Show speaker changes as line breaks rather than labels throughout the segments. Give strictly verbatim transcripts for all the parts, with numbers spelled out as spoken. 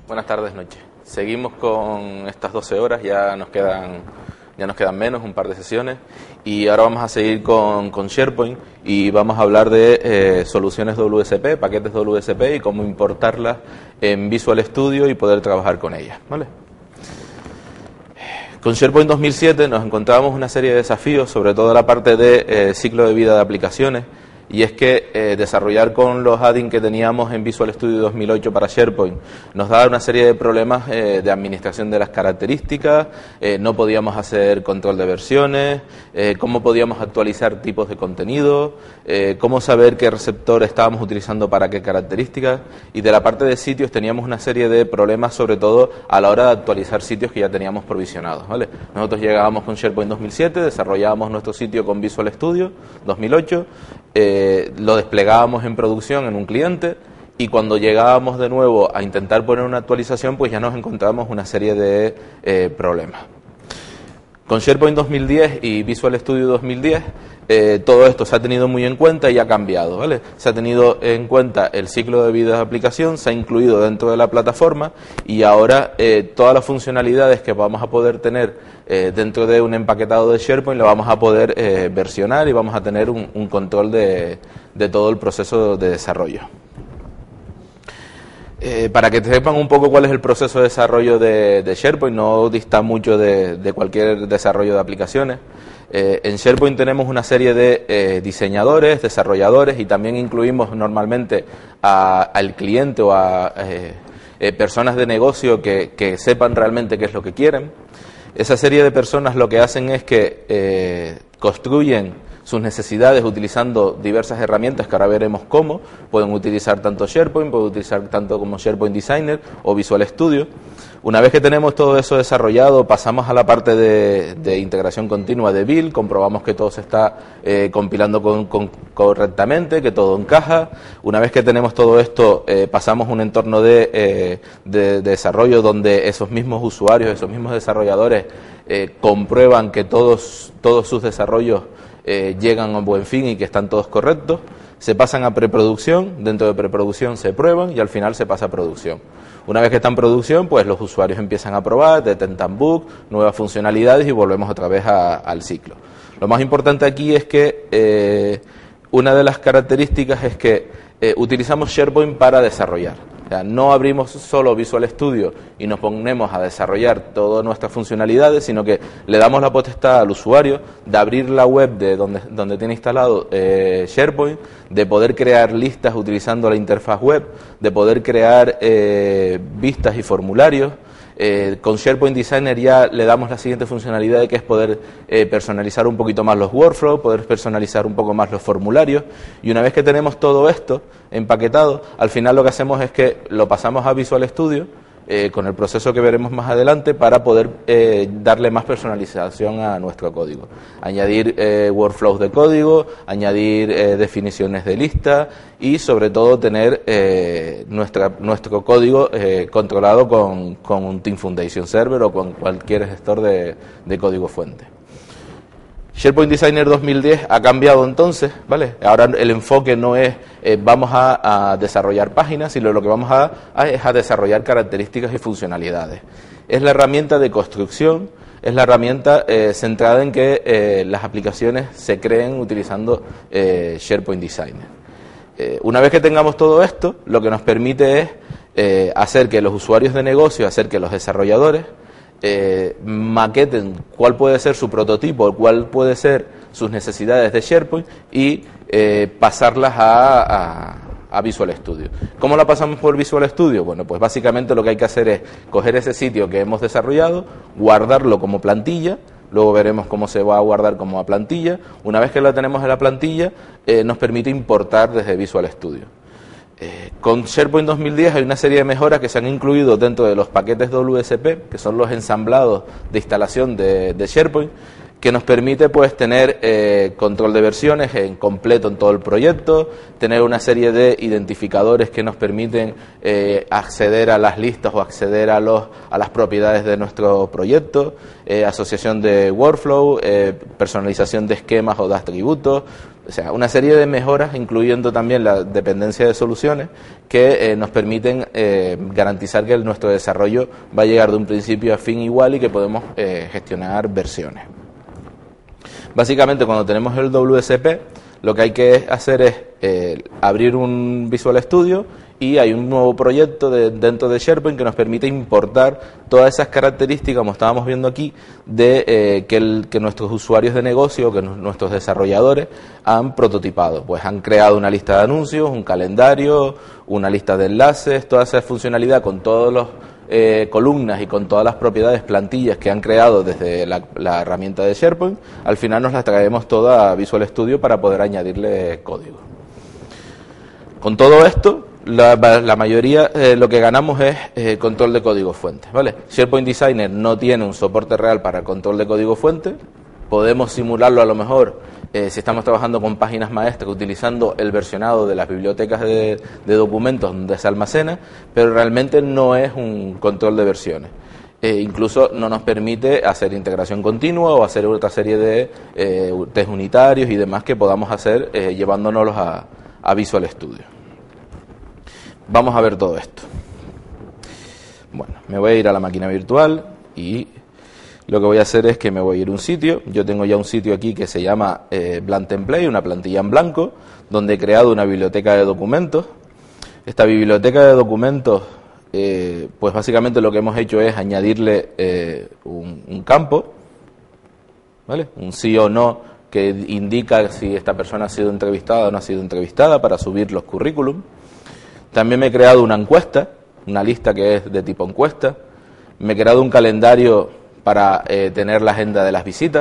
Buenas tardes, noches. Seguimos con estas doce horas, ya nos quedan ya nos quedan menos, un par de sesiones, y ahora vamos a seguir con, con SharePoint y vamos a hablar de eh, soluciones W S P, paquetes W S P y cómo importarlas en Visual Studio y poder trabajar con ellas, ¿vale? Con SharePoint dos mil siete nos encontramos una serie de desafíos, sobre todo la parte de eh, ciclo de vida de aplicaciones, y es que eh, desarrollar con los add-ins que teníamos en Visual Studio dos mil ocho para SharePoint nos daba una serie de problemas eh, de administración de las características, eh, no podíamos hacer control de versiones, eh, cómo podíamos actualizar tipos de contenido, eh, cómo saber qué receptor estábamos utilizando para qué características, y de la parte de sitios teníamos una serie de problemas, sobre todo a la hora de actualizar sitios que ya teníamos provisionados, ¿vale? Nosotros llegábamos con SharePoint dos mil siete, desarrollábamos nuestro sitio con Visual Studio dos mil ocho, eh, lo desplegábamos en producción en un cliente, y cuando llegábamos de nuevo a intentar poner una actualización, pues ya nos encontrábamos una serie de eh, problemas. Con SharePoint dos mil diez y Visual Studio dos mil diez, eh, todo esto se ha tenido muy en cuenta y ha cambiado, ¿vale? Se ha tenido en cuenta el ciclo de vida de aplicación, se ha incluido dentro de la plataforma, y ahora eh, todas las funcionalidades que vamos a poder tener eh, dentro de un empaquetado de SharePoint lo vamos a poder eh, versionar, y vamos a tener un, un control de, de todo el proceso de desarrollo. Eh, para que sepan un poco cuál es el proceso de desarrollo de, de SharePoint, no dista mucho de, de cualquier desarrollo de aplicaciones. Eh, en SharePoint tenemos una serie de eh, diseñadores, desarrolladores, y también incluimos normalmente a, al cliente o a eh, eh, personas de negocio que, que sepan realmente qué es lo que quieren. Esa serie de personas lo que hacen es que eh, construyen sus necesidades utilizando diversas herramientas que ahora veremos cómo. Pueden utilizar tanto SharePoint, pueden utilizar tanto como SharePoint Designer o Visual Studio. Una vez que tenemos todo eso desarrollado, pasamos a la parte de, de integración continua de build, comprobamos que todo se está eh, compilando con, con, correctamente, que todo encaja. Una vez que tenemos todo esto, eh, pasamos a un entorno de, eh, de, de desarrollo donde esos mismos usuarios, esos mismos desarrolladores eh, comprueban que todos, todos sus desarrollos Eh, llegan a buen fin y que están todos correctos. Se pasan a preproducción, dentro de preproducción se prueban y al final se pasa a producción. Una vez que está en producción, pues los usuarios empiezan a probar, detectan bugs, nuevas funcionalidades y volvemos otra vez a, al ciclo. Lo más importante aquí es que eh, una de las características es que eh, utilizamos SharePoint para desarrollar. O sea, no abrimos solo Visual Studio y nos ponemos a desarrollar todas nuestras funcionalidades, sino que le damos la potestad al usuario de abrir la web de donde, donde tiene instalado eh, SharePoint, de poder crear listas utilizando la interfaz web, de poder crear eh, vistas y formularios. Eh, con SharePoint Designer ya le damos la siguiente funcionalidad, que es poder eh, personalizar un poquito más los workflows, poder personalizar un poco más los formularios, y una vez que tenemos todo esto empaquetado, al final lo que hacemos es que lo pasamos a Visual Studio eh, con el proceso que veremos más adelante para poder eh, darle más personalización a nuestro código, añadir eh, workflows de código, añadir eh, definiciones de lista y sobre todo tener eh, nuestra, nuestro código eh, controlado con, con un Team Foundation Server o con cualquier gestor de, de código fuente. SharePoint Designer dos mil diez ha cambiado entonces, ¿vale? Ahora el enfoque no es eh, vamos a, a desarrollar páginas, sino lo que vamos a, a es a desarrollar características y funcionalidades. Es la herramienta de construcción, es la herramienta eh, centrada en que eh, las aplicaciones se creen utilizando eh, SharePoint Designer. Eh, una vez que tengamos todo esto, lo que nos permite es eh, hacer que los usuarios de negocio, hacer que los desarrolladores Eh, maqueten cuál puede ser su prototipo, cuál puede ser sus necesidades de SharePoint y eh, pasarlas a, a, a Visual Studio. ¿Cómo la pasamos por Visual Studio? Bueno, pues básicamente lo que hay que hacer es coger ese sitio que hemos desarrollado, guardarlo como plantilla, luego veremos cómo se va a guardar como a plantilla. Una vez que lo tenemos en la plantilla, eh, nos permite importar desde Visual Studio. Eh, con SharePoint dos mil diez hay una serie de mejoras que se han incluido dentro de los paquetes W S P, que son los ensamblados de instalación de, de SharePoint, que nos permite pues tener eh, control de versiones en completo en todo el proyecto, tener una serie de identificadores que nos permiten eh, acceder a las listas o acceder a, los, a las propiedades de nuestro proyecto, eh, asociación de workflow, eh, personalización de esquemas o de atributos, O sea, una serie de mejoras, incluyendo también la dependencia de soluciones, que eh, nos permiten eh, garantizar que nuestro desarrollo va a llegar de un principio a fin igual y que podemos eh, gestionar versiones. Básicamente, cuando tenemos el W S P, lo que hay que hacer es eh, abrir un Visual Studio y hay un nuevo proyecto de, dentro de SharePoint que nos permite importar todas esas características, como estábamos viendo aquí, de eh, que, el, que nuestros usuarios de negocio, que nuestros desarrolladores han prototipado. Pues han creado una lista de anuncios, un calendario, una lista de enlaces, toda esa funcionalidad con todos los Eh, columnas y con todas las propiedades, plantillas que han creado desde la, la herramienta de SharePoint. Al final nos las traemos toda a Visual Studio para poder añadirle código. Con todo esto, la, la mayoría eh, lo que ganamos es eh, control de código fuente, ¿vale? SharePoint Designer no tiene un soporte real para control de código fuente. Podemos simularlo a lo mejor eh, si estamos trabajando con páginas maestras utilizando el versionado de las bibliotecas de, de documentos donde se almacena, pero realmente no es un control de versiones. Eh, incluso no nos permite hacer integración continua o hacer otra serie de eh, test unitarios y demás que podamos hacer eh, llevándonos a, a Visual Studio. Vamos a ver todo esto. Bueno, me voy a ir a la máquina virtual y lo que voy a hacer es que me voy a ir a un sitio. Yo tengo ya un sitio aquí que se llama eh, Blank Template, una plantilla en blanco, donde he creado una biblioteca de documentos. Esta biblioteca de documentos, eh, pues básicamente lo que hemos hecho es añadirle eh, un, un campo, ¿vale? Un sí o no que indica si esta persona ha sido entrevistada o no ha sido entrevistada para subir los currículum. También me he creado una encuesta, una lista que es de tipo encuesta. Me he creado un calendario para eh, tener la agenda de las visitas.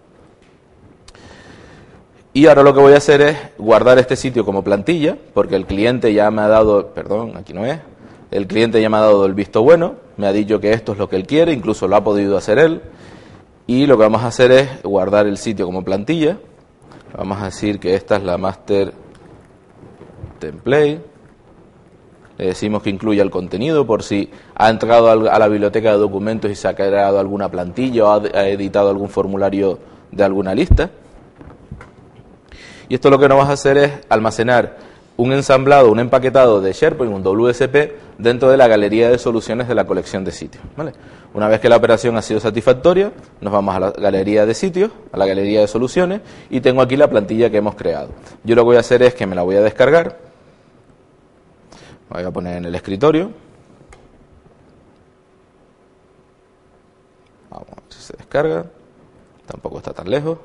Y ahora lo que voy a hacer es guardar este sitio como plantilla, porque el cliente ya me ha dado, perdón, aquí no es, el cliente ya me ha dado el visto bueno, me ha dicho que esto es lo que él quiere, incluso lo ha podido hacer él, y lo que vamos a hacer es guardar el sitio como plantilla. Vamos a decir que esta es la master template. Le decimos que incluya el contenido por si ha entrado a la biblioteca de documentos y se ha creado alguna plantilla o ha editado algún formulario de alguna lista. Y esto lo que nos va a hacer es almacenar un ensamblado, un empaquetado de SharePoint, un W S P, dentro de la galería de soluciones de la colección de sitios, ¿vale? Una vez que la operación ha sido satisfactoria, nos vamos a la galería de sitios, a la galería de soluciones, y tengo aquí la plantilla que hemos creado. Yo lo que voy a hacer es que me la voy a descargar. Voy a poner en el escritorio. Vamos a ver si se descarga. Tampoco está tan lejos.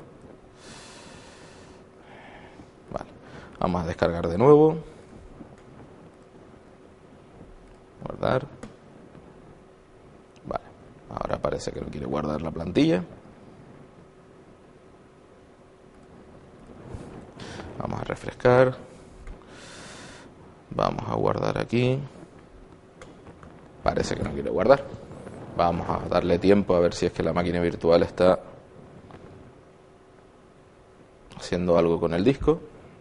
Vale. Vamos a descargar de nuevo. Guardar. Vale. Ahora parece que no quiere guardar la plantilla. Vamos a refrescar. Vamos a guardar aquí. Parece que no quiere guardar. Vamos a darle tiempo a ver si es que la máquina virtual está haciendo algo con el disco.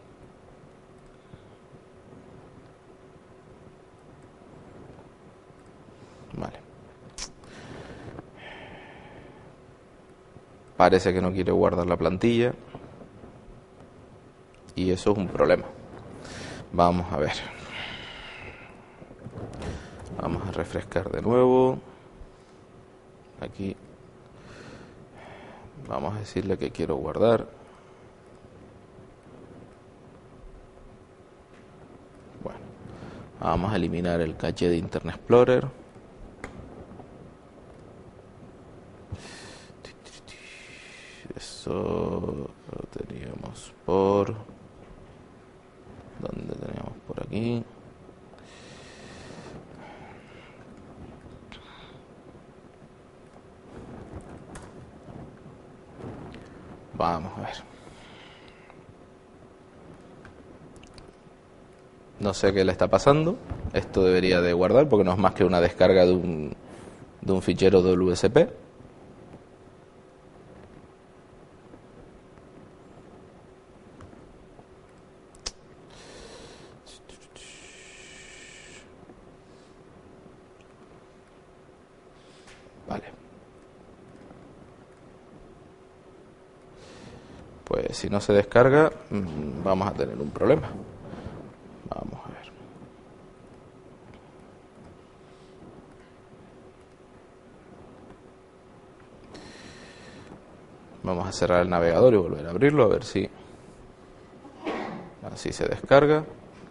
Vale. Parece que no quiere guardar la plantilla. Y eso es un problema. Vamos a ver. Vamos a refrescar de nuevo. Aquí. Vamos a decirle que quiero guardar. Bueno. Vamos a eliminar el caché de Internet Explorer. Eso lo teníamos por... ¿Dónde teníamos? Por aquí. Vamos a ver. No sé qué le está pasando. Esto debería de guardar porque no es más que una descarga de un, de un fichero W S P. Pues si no se descarga, vamos a tener un problema. Vamos a ver. Vamos a cerrar el navegador y volver a abrirlo, a ver si así se descarga.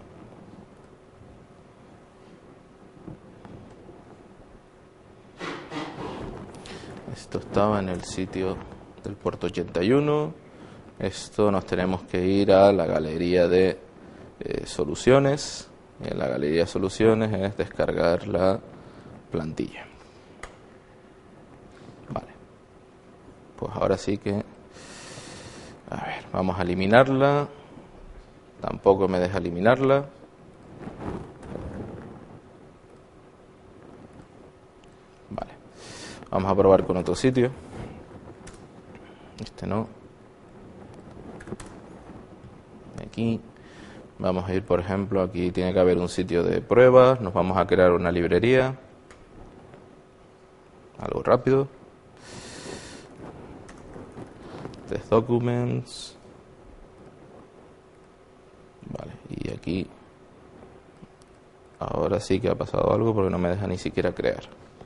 Esto estaba en el sitio del puerto ochenta y uno. Esto nos tenemos que ir a la galería de eh, soluciones. En la galería de soluciones es descargar la plantilla. Vale. Pues ahora sí que... A ver, vamos a eliminarla. Tampoco me deja eliminarla. Vale. Vamos a probar con otro sitio. Este no. Aquí. Vamos a ir, por ejemplo, aquí tiene que haber un sitio de pruebas. Nos vamos a crear una librería. Algo rápido. Test Documents. Vale, y aquí ahora sí que ha pasado algo porque no me deja ni siquiera crear.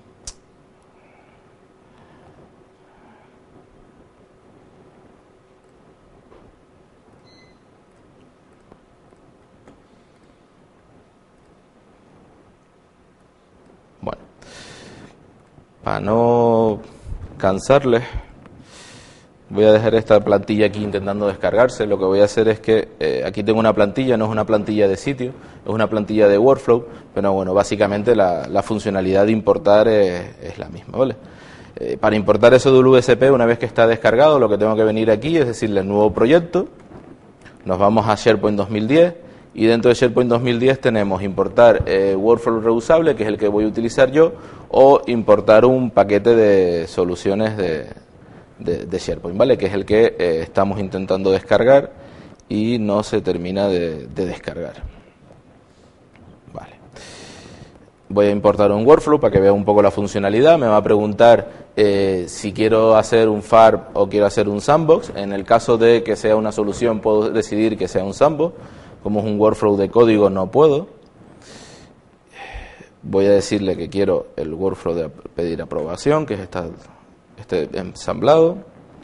Bueno, para no cansarles, voy a dejar esta plantilla aquí intentando descargarse. Lo que voy a hacer es que eh, aquí tengo una plantilla, no es una plantilla de sitio, es una plantilla de workflow, pero bueno, básicamente la, la funcionalidad de importar es, es la misma, ¿vale? Eh, para importar eso de W S P, una vez que está descargado, lo que tengo que venir aquí es decirle nuevo proyecto, nos vamos a SharePoint dos mil diez y dentro de SharePoint dos mil diez tenemos importar eh, workflow reusable, que es el que voy a utilizar yo, o importar un paquete de soluciones de De, de SharePoint, ¿vale? Que es el que eh, estamos intentando descargar y no se termina de, de descargar. Vale. Voy a importar un workflow para que vea un poco la funcionalidad. Me va a preguntar eh, si quiero hacer un F A R P o quiero hacer un sandbox. En el caso de que sea una solución, puedo decidir que sea un sandbox. Como es un workflow de código, no puedo. Voy a decirle que quiero el workflow de pedir aprobación, que es esta este ensamblado.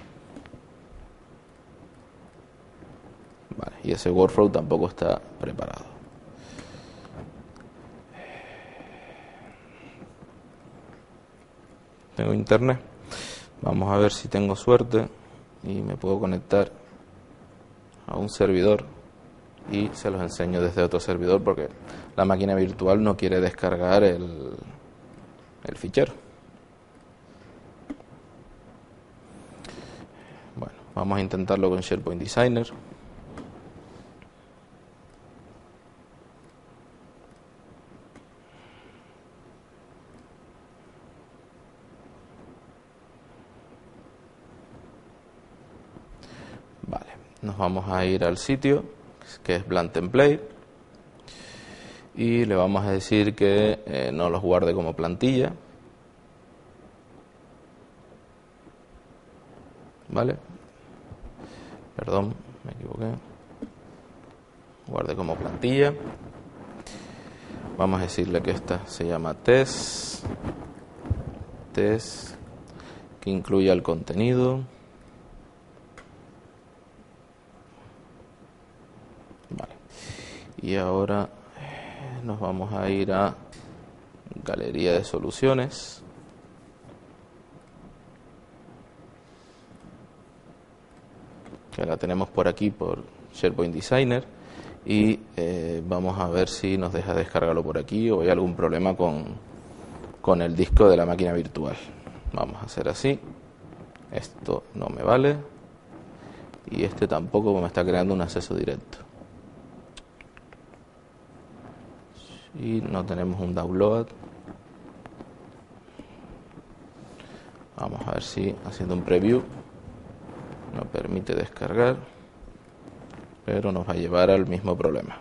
Vale, y ese workflow tampoco está preparado. Tengo internet. Vamos a ver si tengo suerte y me puedo conectar a un servidor y se los enseño desde otro servidor porque la máquina virtual no quiere descargar el, el fichero. Bueno, vamos a intentarlo con SharePoint Designer. Vale, nos vamos a ir al sitio que es Blank Template y le vamos a decir que eh, no los guarde como plantilla. Vale, perdón, me equivoqué. Guarde como plantilla. Vamos a decirle que esta se llama test, test, que incluya el contenido. Vale, y ahora nos vamos a ir a galería de soluciones. Que la tenemos por aquí por SharePoint Designer y eh, vamos a ver si nos deja descargarlo por aquí o hay algún problema con, con el disco de la máquina virtual. Vamos a hacer así. Esto no me vale y este tampoco me está creando un acceso directo. Y no tenemos un download. Vamos a ver si haciendo un preview no permite descargar, pero nos va a llevar al mismo problema.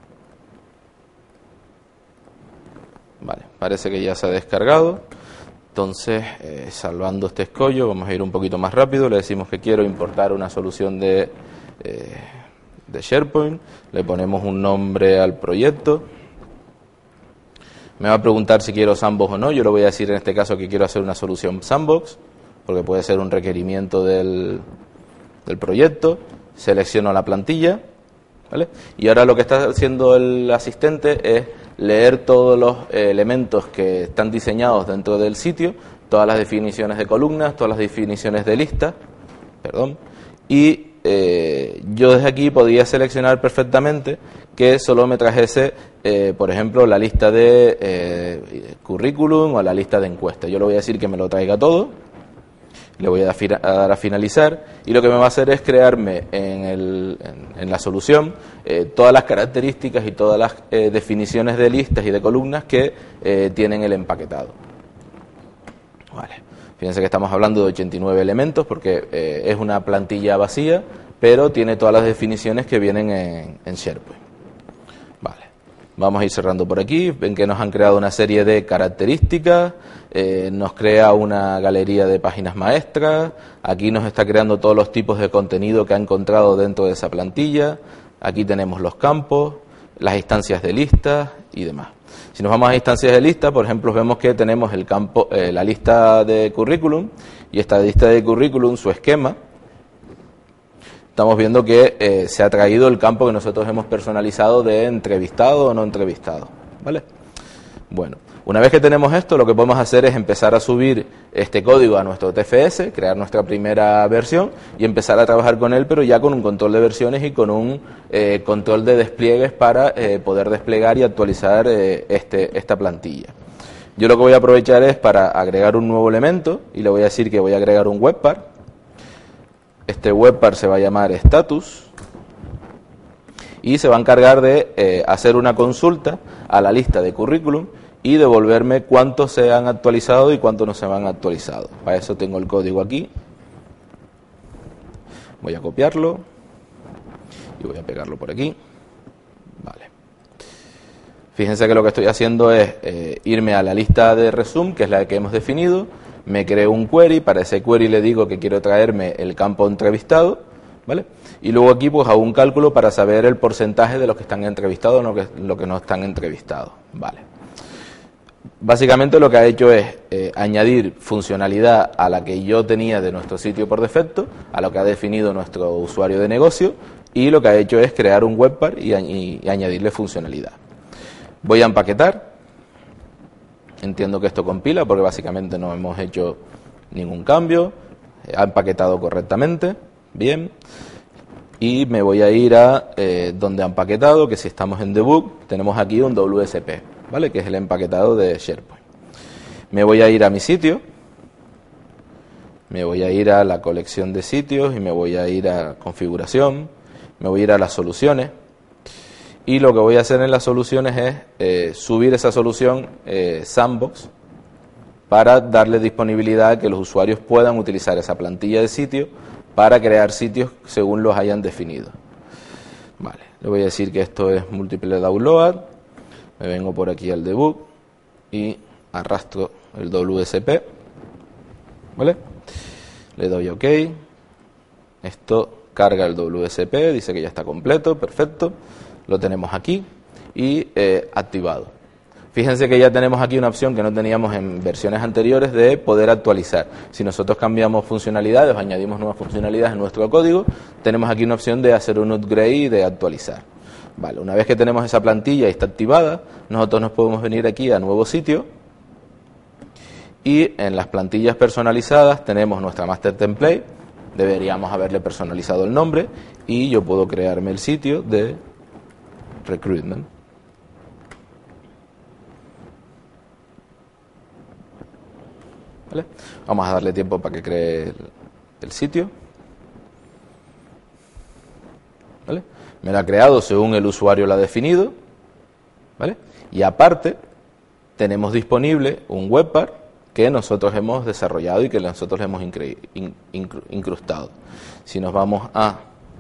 Vale, parece que ya se ha descargado. Entonces, eh, salvando este escollo, vamos a ir un poquito más rápido. Le decimos que quiero importar una solución de, eh, de SharePoint. Le ponemos un nombre al proyecto. Me va a preguntar si quiero Sandbox o no. Yo le voy a decir en este caso que quiero hacer una solución Sandbox, porque puede ser un requerimiento del, del proyecto. Selecciono la plantilla, ¿vale? Y ahora lo que está haciendo el asistente es leer todos los eh, elementos que están diseñados dentro del sitio, todas las definiciones de columnas, todas las definiciones de listas, perdón, y eh, yo desde aquí podría seleccionar perfectamente que solo me trajese, eh, por ejemplo, la lista de eh, currículum o la lista de encuestas. Yo le voy a decir que me lo traiga todo, le voy a dar a finalizar y lo que me va a hacer es crearme en, el, en, en la solución eh, todas las características y todas las eh, definiciones de listas y de columnas que eh, tienen el empaquetado. Vale. Fíjense que estamos hablando de ochenta y nueve elementos porque eh, es una plantilla vacía, pero tiene todas las definiciones que vienen en, en SharePoint. Vale. Vamos a ir cerrando por aquí. Ven que nos han creado una serie de características, eh, nos crea una galería de páginas maestras, aquí nos está creando todos los tipos de contenido que ha encontrado dentro de esa plantilla, aquí tenemos los campos, las instancias de listas y demás. Si nos vamos a instancias de lista, por ejemplo, vemos que tenemos el campo, eh, la lista de currículum, y esta lista de currículum, su esquema, estamos viendo que eh, se ha traído el campo que nosotros hemos personalizado de entrevistado o no entrevistado, ¿vale? Bueno, una vez que tenemos esto, lo que podemos hacer es empezar a subir este código a nuestro T F S, crear nuestra primera versión y empezar a trabajar con él, pero ya con un control de versiones y con un eh, control de despliegues para eh, poder desplegar y actualizar eh, este, esta plantilla. Yo lo que voy a aprovechar es para agregar un nuevo elemento y le voy a decir que voy a agregar un webpar. Este webpar se va a llamar status y se va a encargar de eh, hacer una consulta a la lista de currículum y devolverme cuántos se han actualizado y cuántos no se han actualizado. Para eso tengo el código aquí. Voy a copiarlo y voy a pegarlo por aquí. Vale. Fíjense que lo que estoy haciendo es eh, irme a la lista de resume, que es la que hemos definido. Me creo un query, para ese query le digo que quiero traerme el campo entrevistado, ¿vale? Y luego aquí pues hago un cálculo para saber el porcentaje de los que están entrevistados o no, que, lo que no están entrevistados, ¿vale? Básicamente lo que ha hecho es eh, añadir funcionalidad a la que yo tenía de nuestro sitio por defecto, a lo que ha definido nuestro usuario de negocio, y lo que ha hecho es crear un webpar y, y, y añadirle funcionalidad. Voy a empaquetar. Entiendo que esto compila porque básicamente no hemos hecho ningún cambio. Ha empaquetado correctamente. Bien. Y me voy a ir a eh, donde ha empaquetado, que si estamos en debug, tenemos aquí un W S P, ¿vale? Que es el empaquetado de SharePoint. Me voy a ir a mi sitio. Me voy a ir a la colección de sitios y me voy a ir a configuración. Me voy a ir a las soluciones. Y lo que voy a hacer en las soluciones es eh, subir esa solución eh, Sandbox para darle disponibilidad a que los usuarios puedan utilizar esa plantilla de sitio para crear sitios según los hayan definido. Vale, le voy a decir que esto es múltiple download. Me vengo por aquí al debug y arrastro el W S P. ¿Vale? Le doy OK. Esto carga el W S P, dice que ya está completo, perfecto. Lo tenemos aquí y eh, activado. Fíjense que ya tenemos aquí una opción que no teníamos en versiones anteriores de poder actualizar. Si nosotros cambiamos funcionalidades o añadimos nuevas funcionalidades en nuestro código, tenemos aquí una opción de hacer un upgrade y de actualizar. Vale, una vez que tenemos esa plantilla y está activada, nosotros nos podemos venir aquí a nuevo sitio y en las plantillas personalizadas tenemos nuestra master template. Deberíamos haberle personalizado el nombre y yo puedo crearme el sitio de recruitment. ¿Vale? Vamos a darle tiempo para que cree el, el sitio. ¿Vale? Me lo ha creado según el usuario lo ha definido. ¿Vale? Y aparte tenemos disponible un webpar que nosotros hemos desarrollado y que nosotros le hemos incre, in, incru, incrustado. Si nos vamos a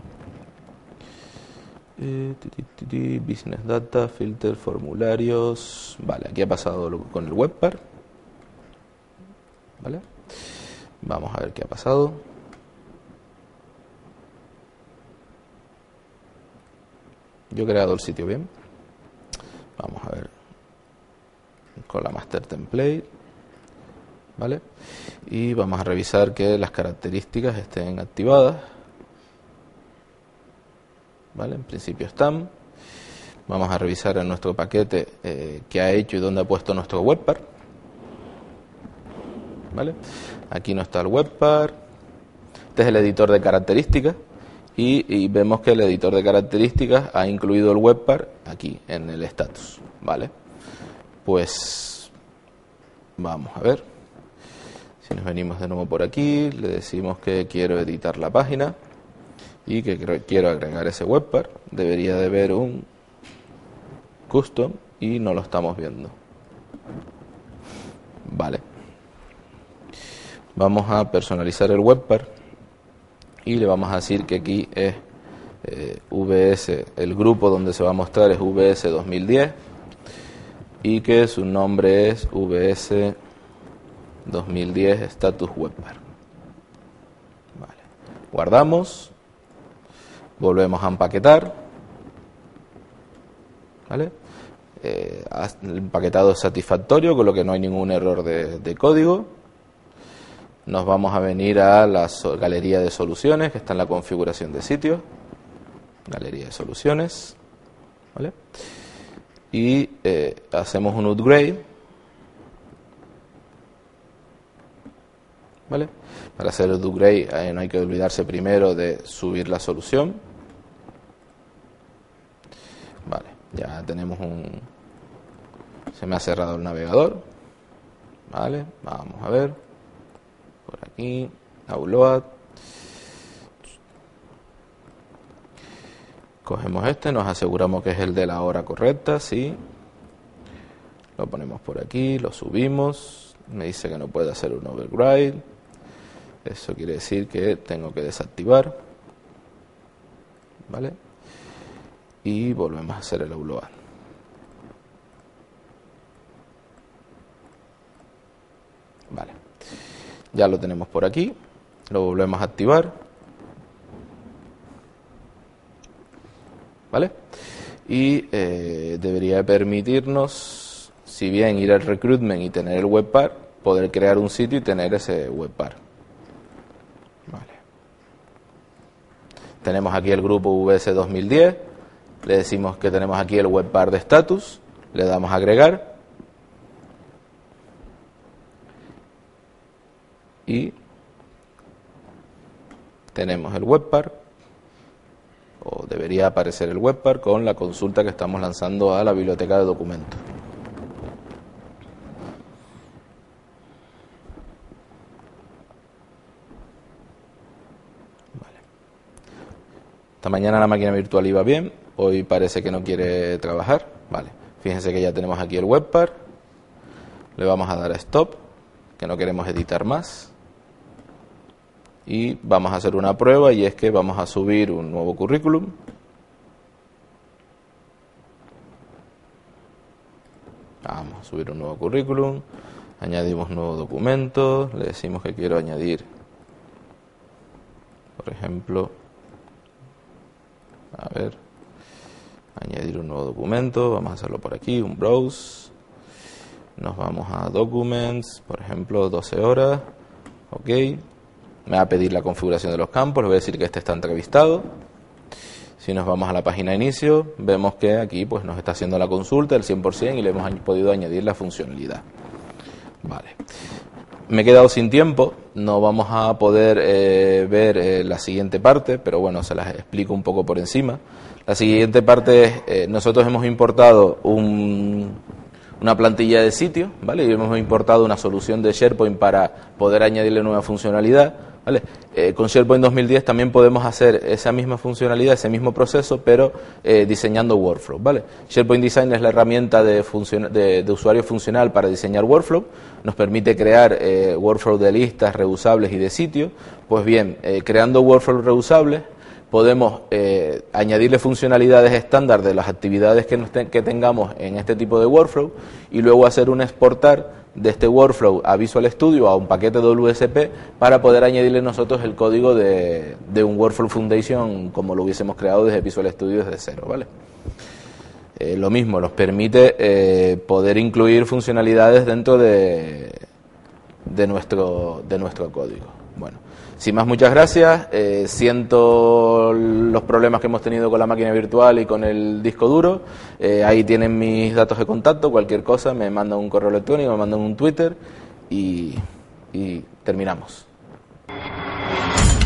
eh, Business Data, Filter, Formularios. Vale, aquí ha pasado con el webpar. ¿vale? Vamos a ver qué ha pasado. Yo he creado el sitio bien. Vamos a ver con la master template, ¿vale? Y vamos a revisar que las características estén activadas, ¿vale? En principio están. Vamos a revisar en nuestro paquete eh, qué ha hecho y dónde ha puesto nuestro webpar, ¿vale? Aquí no está el webpar. Este es el editor de características y, y vemos que el editor de características ha incluido el webpar aquí en el status, ¿vale? Pues vamos a ver. Si nos venimos de nuevo por aquí, le decimos que quiero editar la página y que quiero agregar ese webpar. Debería de haber un custom y no lo estamos viendo. Vale. Vamos a personalizar el webpar y le vamos a decir que aquí es eh, V S, el grupo donde se va a mostrar es V S dos mil diez y que su nombre es V S dos mil diez status webpar. Vale. Guardamos, volvemos a empaquetar, ¿vale? Eh, el empaquetado es satisfactorio, con lo que no hay ningún error de, de código. Nos vamos a venir a la so- galería de soluciones, que está en la configuración de sitio. Galería de soluciones, ¿vale? Y eh, hacemos un upgrade, ¿vale? Para hacer el upgrade eh, no hay que olvidarse primero de subir la solución. Vale, ya tenemos un... Se me ha cerrado el navegador. Vale, vamos a ver. Por aquí, download. Cogemos este, nos aseguramos que es el de la hora correcta, sí. Lo ponemos por aquí, lo subimos. Me dice que no puede hacer un override. Eso quiere decir que tengo que desactivar. ¿Vale? Y volvemos a hacer el upload. Vale. Ya lo tenemos por aquí. Lo volvemos a activar. ¿Vale? Y eh, debería permitirnos, si bien ir al recruitment y tener el webpar, poder crear un sitio y tener ese webpar. Vale. Tenemos aquí el grupo V S dos mil diez. Le decimos que tenemos aquí el webpar de status. Le damos a agregar. Y tenemos el webpar. O debería aparecer el webpar con la consulta que estamos lanzando a la biblioteca de documentos. Vale. Esta mañana la máquina virtual iba bien, hoy parece que no quiere trabajar. Vale. Fíjense que ya tenemos aquí el webpar. Le vamos a dar a stop, que no queremos editar más. Y vamos a hacer una prueba, y es que vamos a subir un nuevo currículum. Vamos a subir un nuevo currículum, añadimos nuevo documento, le decimos que quiero añadir, por ejemplo, a ver, añadir un nuevo documento, vamos a hacerlo por aquí, un browse, nos vamos a documents, por ejemplo, doce horas, ok. Me va a pedir la configuración de los campos, le voy a decir que este está entrevistado. Si nos vamos a la página de inicio, vemos que aquí pues nos está haciendo la consulta del cien por ciento y le hemos podido añadir la funcionalidad. Vale. Me he quedado sin tiempo, no vamos a poder eh, ver eh, la siguiente parte, pero bueno, se las explico un poco por encima. La siguiente parte es, eh, nosotros hemos importado un... una plantilla de sitio, ¿vale? Y hemos importado una solución de SharePoint para poder añadirle nueva funcionalidad, ¿vale? Eh, con SharePoint dos mil diez también podemos hacer esa misma funcionalidad, ese mismo proceso, pero eh, diseñando workflow, ¿vale? SharePoint Design es la herramienta de, de, de usuario funcional para diseñar workflow, nos permite crear eh, workflow de listas reusables y de sitio. Pues bien, eh, creando workflows reusables, podemos eh, añadirle funcionalidades estándar de las actividades que, nos te que tengamos en este tipo de workflow y luego hacer un exportar de este workflow a Visual Studio, a un paquete de W S P, para poder añadirle nosotros el código de, de un Workflow Foundation como lo hubiésemos creado desde Visual Studio desde cero, ¿vale? Eh, lo mismo, nos permite eh, poder incluir funcionalidades dentro de, de, nuestro, de nuestro código. Bueno, sin más, muchas gracias. Eh, siento los problemas que hemos tenido con la máquina virtual y con el disco duro. Eh, ahí tienen mis datos de contacto. Cualquier cosa me mandan un correo electrónico, me mandan un Twitter y, y terminamos.